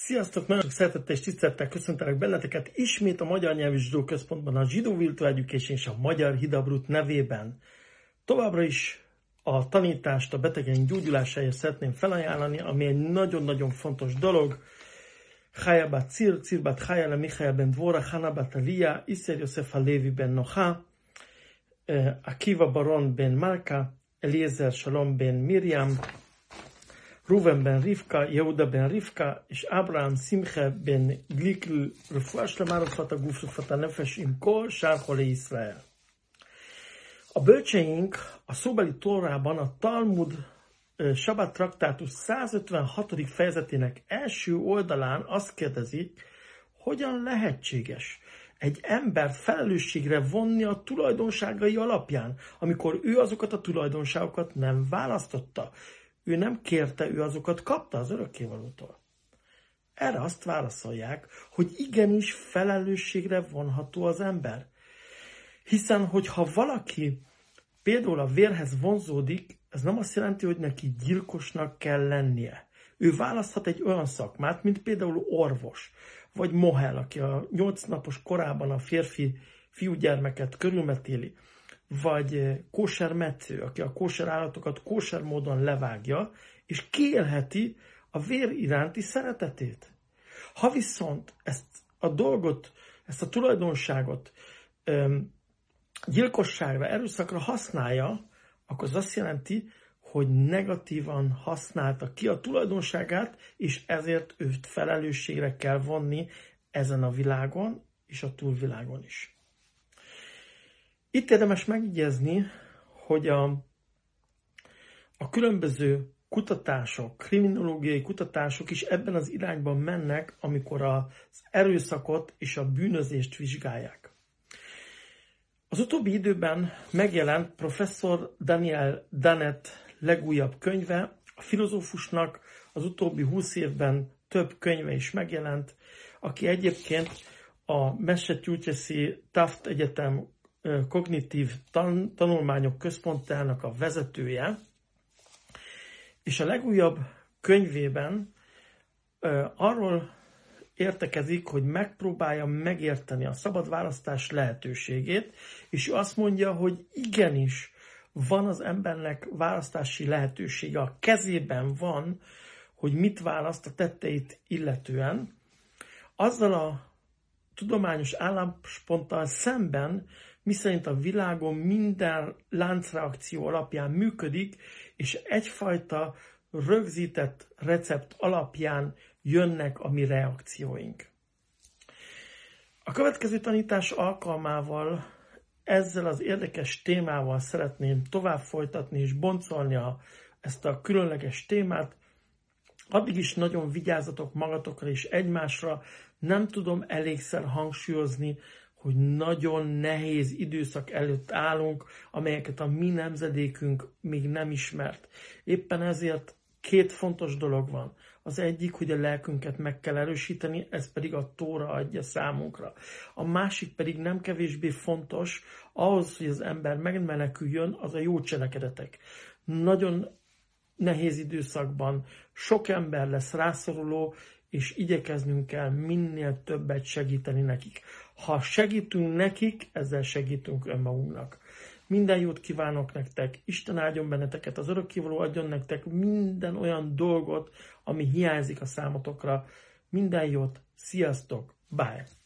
Sziasztok! Nagyon sok szeretettel és tisztelettel köszöntelek benneteket ismét a Magyar Nyelvi Zsidó Központban, a Zsidó Virtual Education és a Magyar Hidabrut nevében. Továbbra is a tanítást a betegeink gyógyulásáért szeretném felajánlani, ami egy nagyon-nagyon fontos dolog. Chaya bat Cir, Cir bat Chaya le Michael ben Dvora, Hana bat Elia, Isser Yosef Halevi ben Noha, Akiva Baron ben Malka, Eliezer Shalom ben Miriam, Ruven ben Rivka, Yehuda ben Rivka, és Abraham Simche ben Glikl, Refuah Shlema Rufat HaGuf Rufat HaNefesh im Kol Shar Cholei Israel. A bölcseink a szóbeli Tórában a Talmud Sabat traktátus 156. fejezetének első oldalán azt kérdezik, hogyan lehetséges egy ember felelősségre vonni a tulajdonságai alapján, amikor ő azokat a tulajdonságokat nem választotta. Ő nem kérte, ő azokat kapta az örökkévalótól. Erre azt válaszolják, hogy igenis felelősségre vonható az ember. Hiszen, hogyha valaki például a vérhez vonzódik, ez nem azt jelenti, hogy neki gyilkosnak kell lennie. Ő választhat egy olyan szakmát, mint például orvos, vagy mohel, aki a 8 napos korában a férfi fiúgyermeket körülmetéli, vagy kósermetsző, aki a kóser állatokat kóser módon levágja, és kiélheti a vér iránti szeretetét. Ha viszont ezt a dolgot, ezt a tulajdonságot gyilkosságra, erőszakra használja, akkor az azt jelenti, hogy negatívan használta ki a tulajdonságát, és ezért őt felelősségre kell vonni ezen a világon, és a túlvilágon is. Itt érdemes megjegyezni, hogy a különböző kutatások, kriminológiai kutatások is ebben az irányban mennek, amikor az erőszakot és a bűnözést vizsgálják. Az utóbbi időben megjelent professzor Daniel Dennett legújabb könyve, a filozófusnak az utóbbi 20 évben több könyve is megjelent, aki egyébként a Massachusetts-i Taft Egyetem kognitív tanulmányok központjának a vezetője, és a legújabb könyvében arról értekezik, hogy megpróbálja megérteni a szabad választás lehetőségét, és ő azt mondja, hogy igenis van az embernek választási lehetősége, a kezében van, hogy mit választ a tetteit illetően. Azzal a tudományos állásponttal szemben, miszerint a világon minden láncreakció alapján működik, és egyfajta rögzített recept alapján jönnek a mi reakcióink. A következő tanítás alkalmával ezzel az érdekes témával szeretném tovább folytatni és boncolni ezt a különleges témát. Addig is nagyon vigyázzatok magatokra és egymásra, nem tudom elégszer hangsúlyozni, hogy nagyon nehéz időszak előtt állunk, amelyeket a mi nemzedékünk még nem ismert. Éppen ezért 2 fontos dolog van. Az egyik, hogy a lelkünket meg kell erősíteni, ez pedig a Tóra adja számunkra. A másik pedig nem kevésbé fontos, ahhoz, hogy az ember megmeneküljön, az a jó cselekedetek. Nagyon nehéz időszakban sok ember lesz rászoruló, és igyekeznünk kell minél többet segíteni nekik. Ha segítünk nekik, ezzel segítünk önmagunknak. Minden jót kívánok nektek, Isten áldjon benneteket, az örökkévaló adjon nektek minden olyan dolgot, ami hiányzik a számotokra. Minden jót, sziasztok, bye!